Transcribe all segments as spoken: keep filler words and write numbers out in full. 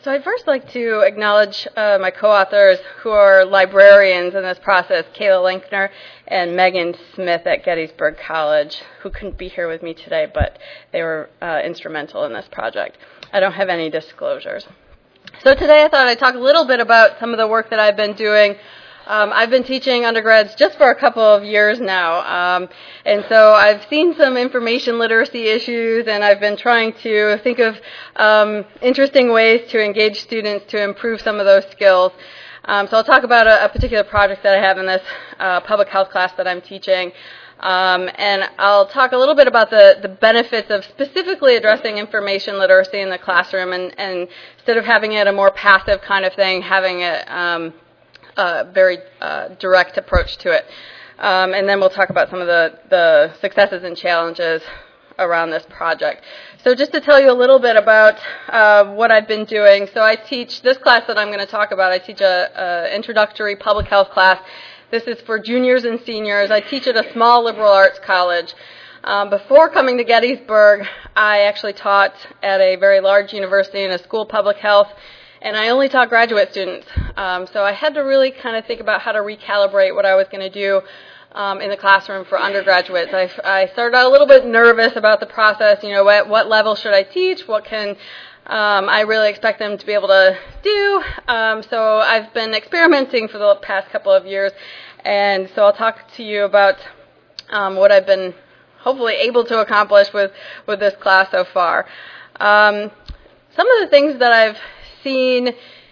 So I'd first like to acknowledge uh, my co-authors who are librarians in this process, Kayla Lenkner and Megan Smith at Gettysburg College, who couldn't be here with me today, but they were uh, instrumental in this project. I don't have any disclosures. So today I thought I'd talk a little bit about some of the work that I've been doing. Um, I've been teaching undergrads just for a couple of years now, um, and so I've seen some information literacy issues, and I've been trying to think of um, interesting ways to engage students to improve some of those skills. Um, so I'll talk about a, a particular project that I have in this uh, public health class that I'm teaching, um, and I'll talk a little bit about the, the benefits of specifically addressing information literacy in the classroom, and, and instead of having it a more passive kind of thing, having it um, a very uh, direct approach to it. Um, and then we'll talk about some of the, the successes and challenges around this project. So just to tell you a little bit about uh, what I've been doing. So I teach this class that I'm going to talk about. I teach a, a introductory public health class. This is for juniors and seniors. I teach at a small liberal arts college. Um, before coming to Gettysburg, I actually taught at a very large university in a school of public health, and I only taught graduate students. Um, so I had to really kind of think about how to recalibrate what I was going to do um, in the classroom for undergraduates. I, I started out a little bit nervous about the process. You know, what, what level should I teach? What can um, I really expect them to be able to do? Um, so I've been experimenting for the past couple of years, and so I'll talk to you about um, what I've been hopefully able to accomplish with, with this class so far. Um, some of the things that I've seen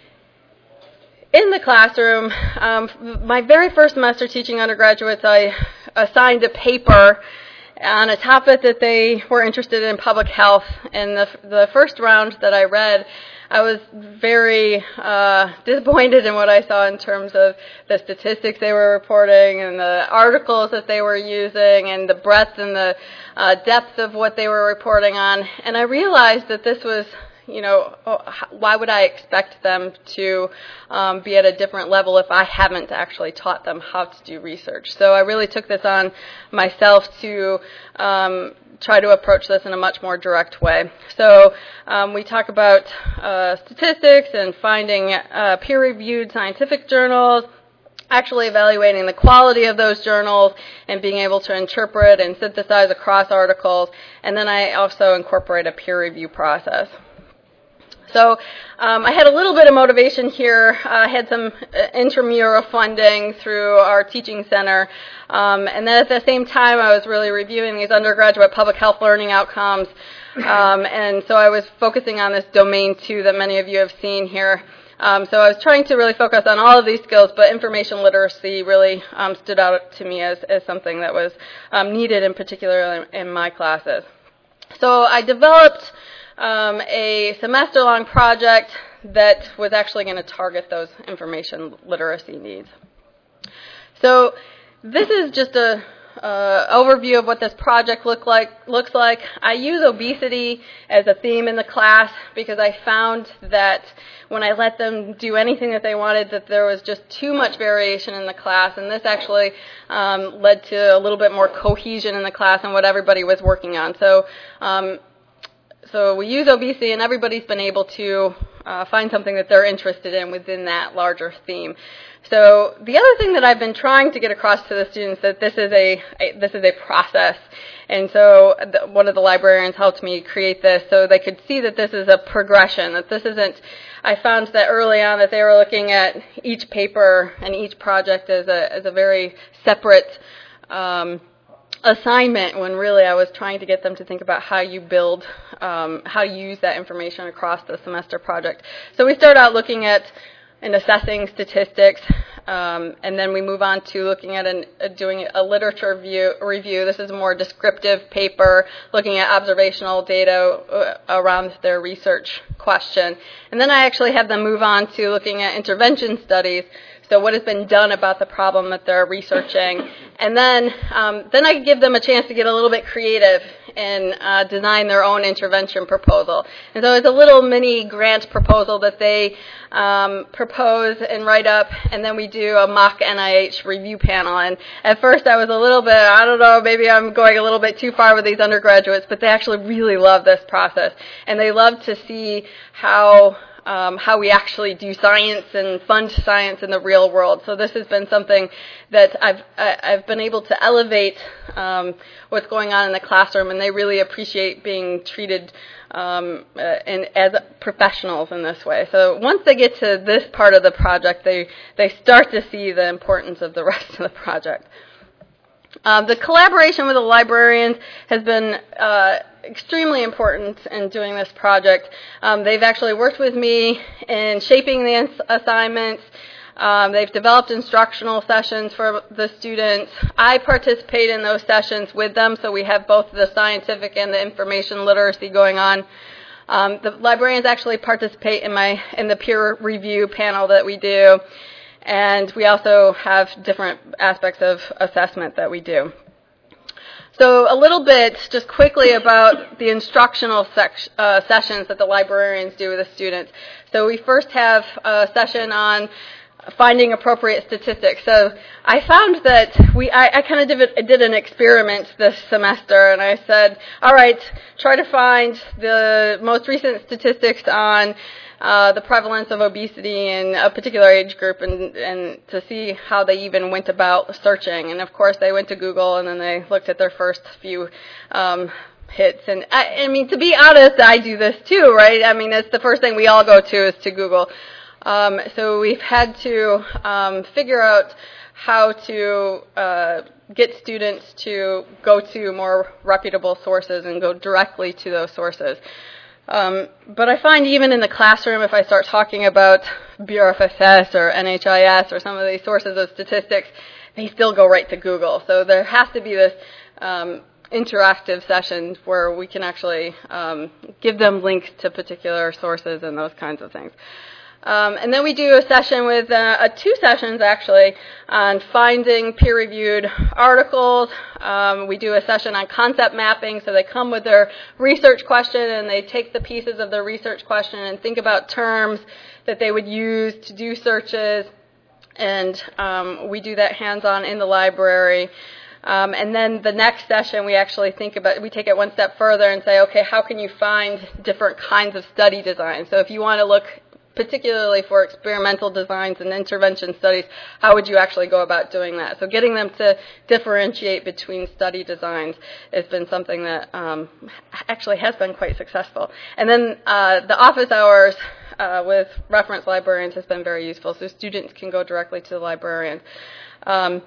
in the classroom, um, my very first semester teaching undergraduates, I assigned a paper on a topic that they were interested in, public health. And the, the first round that I read, I was very uh, disappointed in what I saw in terms of the statistics they were reporting and the articles that they were using and the breadth and the uh, depth of what they were reporting on. And I realized that this was, you know, why would I expect them to um, be at a different level if I haven't actually taught them how to do research? So I really took this on myself to um, try to approach this in a much more direct way. So um, we talk about uh, statistics and finding uh, peer-reviewed scientific journals, actually evaluating the quality of those journals and being able to interpret and synthesize across articles. And then I also incorporate a peer review process. So um, I had a little bit of motivation here. Uh, I had some intramural funding through our teaching center. Um, and then at the same time, I was really reviewing these undergraduate public health learning outcomes. Um, and so I was focusing on this domain two that many of you have seen here. Um, so I was trying to really focus on all of these skills, but information literacy really um, stood out to me as, as something that was um, needed in particular in, in my classes. So I developed Um, a semester-long project that was actually going to target those information literacy needs. So this is just a uh, overview of what this project look like, looks like. I use obesity as a theme in the class because I found that when I let them do anything that they wanted, that there was just too much variation in the class, and this actually um, led to a little bit more cohesion in the class and what everybody was working on. So um, So we use obesity, and everybody's been able to uh, find something that they're interested in within that larger theme. So the other thing that I've been trying to get across to the students that this is a, a this is a process, and so the, one of the librarians helped me create this so they could see that this is a progression. That this isn't. I found that early on that they were looking at each paper and each project as a as a very separate Um, assignment, when really I was trying to get them to think about how you build, um, how you use that information across the semester project. So we start out looking at and assessing statistics, um, and then we move on to looking at an, uh, doing a literature view, review. This is a more descriptive paper, looking at observational data uh, around their research question. And then I actually have them move on to looking at intervention studies. So what has been done about the problem that they're researching. And then um, then I give them a chance to get a little bit creative and uh, design their own intervention proposal. And so it's a little mini grant proposal that they um, propose and write up, and then we do a mock N I H review panel. And at first I was a little bit, I don't know, maybe I'm going a little bit too far with these undergraduates, but they actually really love this process. And they love to see how um, how we actually do science and fund science in the real world. So this has been something that I've I've been able to elevate um, what's going on in the classroom, and they really appreciate being treated um, uh, in, as professionals in this way. So once they get to this part of the project, they they start to see the importance of the rest of the project. Um, the collaboration with the librarians has been uh, extremely important in doing this project. Um, they've actually worked with me in shaping the ins- assignments. Um, they've developed instructional sessions for the students. I participate in those sessions with them, so we have both the scientific and the information literacy going on. Um, the librarians actually participate in my in the peer review panel that we do. And we also have different aspects of assessment that we do. So a little bit, just quickly, about the instructional sec- uh, sessions that the librarians do with the students. So we first have a session on finding appropriate statistics. So I found that we, I, I kind of did, did an experiment this semester, and I said, all right, try to find the most recent statistics on Uh, the prevalence of obesity in a particular age group, and, and to see how they even went about searching. And of course, they went to Google, and then they looked at their first few um, hits. And I, I mean, to be honest, I do this too, right? I mean, that's the first thing we all go to is to Google. Um, so we've had to um, figure out how to uh, get students to go to more reputable sources and go directly to those sources. Um, but I find even in the classroom, if I start talking about B R F S S or N H I S or some of these sources of statistics, they still go right to Google. So there has to be this um, interactive session where we can actually um, give them links to particular sources and those kinds of things. Um, and then we do a session with, uh, uh, two sessions actually, on finding peer-reviewed articles. Um, we do a session on concept mapping, so they come with their research question and they take the pieces of their research question and think about terms that they would use to do searches. And um, we do that hands-on in the library. Um, and then the next session, we actually think about, we take it one step further and say, okay, how can you find different kinds of study design? So if you want to look particularly for experimental designs and intervention studies, how would you actually go about doing that? So getting them to differentiate between study designs has been something that um, actually has been quite successful. And then uh, the office hours uh, with reference librarians has been very useful, so students can go directly to the librarian. Um,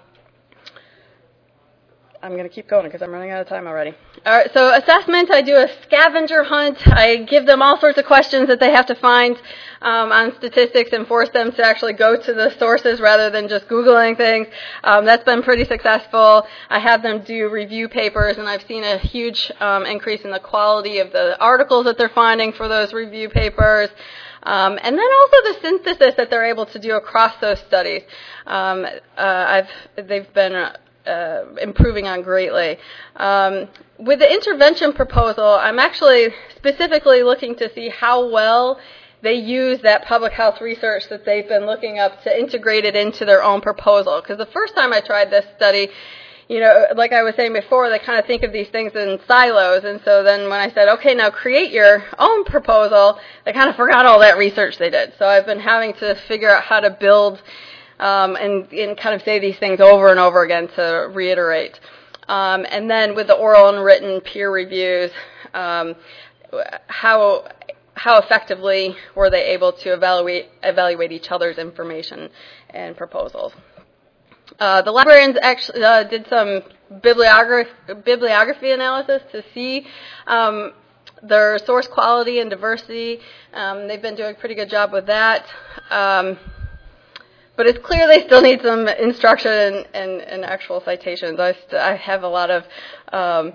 I'm going to keep going because I'm running out of time already. All right, so assessment, I do a scavenger hunt. I give them all sorts of questions that they have to find um, on statistics and force them to actually go to the sources rather than just Googling things. Um, that's been pretty successful. I have them do review papers, and I've seen a huge um, increase in the quality of the articles that they're finding for those review papers. Um, and then also the synthesis that they're able to do across those studies. Um, uh, I've they've been Uh, Uh, improving on greatly. Um, with the intervention proposal, I'm actually specifically looking to see how well they use that public health research that they've been looking up to integrate it into their own proposal. Because the first time I tried this study, you know, like I was saying before, they kind of think of these things in silos. And so then when I said, okay, now create your own proposal, they kind of forgot all that research they did. So I've been having to figure out how to build Um, and, and kind of say these things over and over again to reiterate. Um, and then with the oral and written peer reviews, um, how how effectively were they able to evaluate evaluate each other's information and proposals? Uh, the librarians actually uh, did some bibliography, bibliography analysis to see um, their source quality and diversity. Um, they've been doing a pretty good job with that. Um, But it's clear they still need some instruction and, and, and actual citations. I, st- I have a lot of um,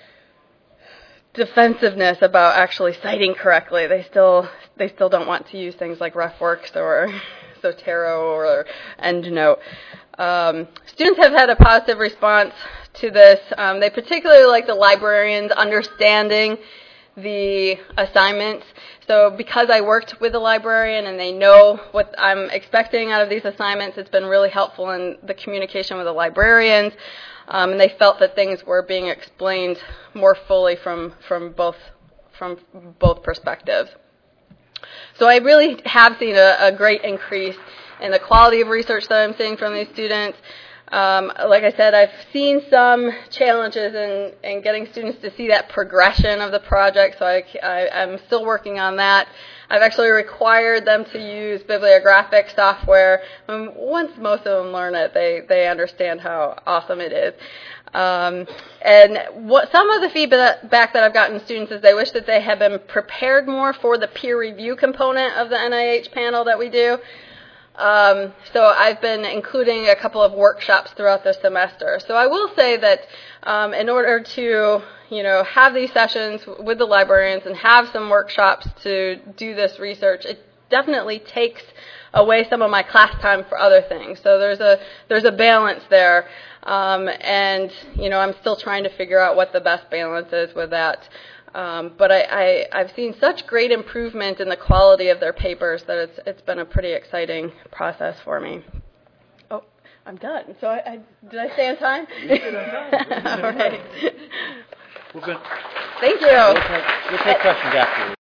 defensiveness about actually citing correctly. They still they still don't want to use things like RefWorks or Zotero or EndNote. Um, students have had a positive response to this. Um, they particularly like the librarians understanding the assignments. So because I worked with a librarian and they know what I'm expecting out of these assignments, it's been really helpful in the communication with the librarians, um, and they felt that things were being explained more fully from from both from both perspectives. So I really have seen a, a great increase in the quality of research that I'm seeing from these students. Um, like I said, I've seen some challenges in, in getting students to see that progression of the project, so I, I, I'm still working on that. I've actually required them to use bibliographic software. Um, once most of them learn it, they, they understand how awesome it is. Um, and what, some of the feedback that I've gotten from students is they wish that they had been prepared more for the peer review component of the N I H panel that we do. Um, so I've been including a couple of workshops throughout the semester. So I will say that um, in order to, you know, have these sessions with the librarians and have some workshops to do this research, it definitely takes away some of my class time for other things. So there's a there's a balance there, um, and you know, I'm still trying to figure out what the best balance is with that. Um, but I, I, I've seen such great improvement in the quality of their papers that it's it's been a pretty exciting process for me. Oh, I'm done. So I, I did I stay on time? You stayed on time. All right. We're good. Thank you. We'll take, we'll take questions after.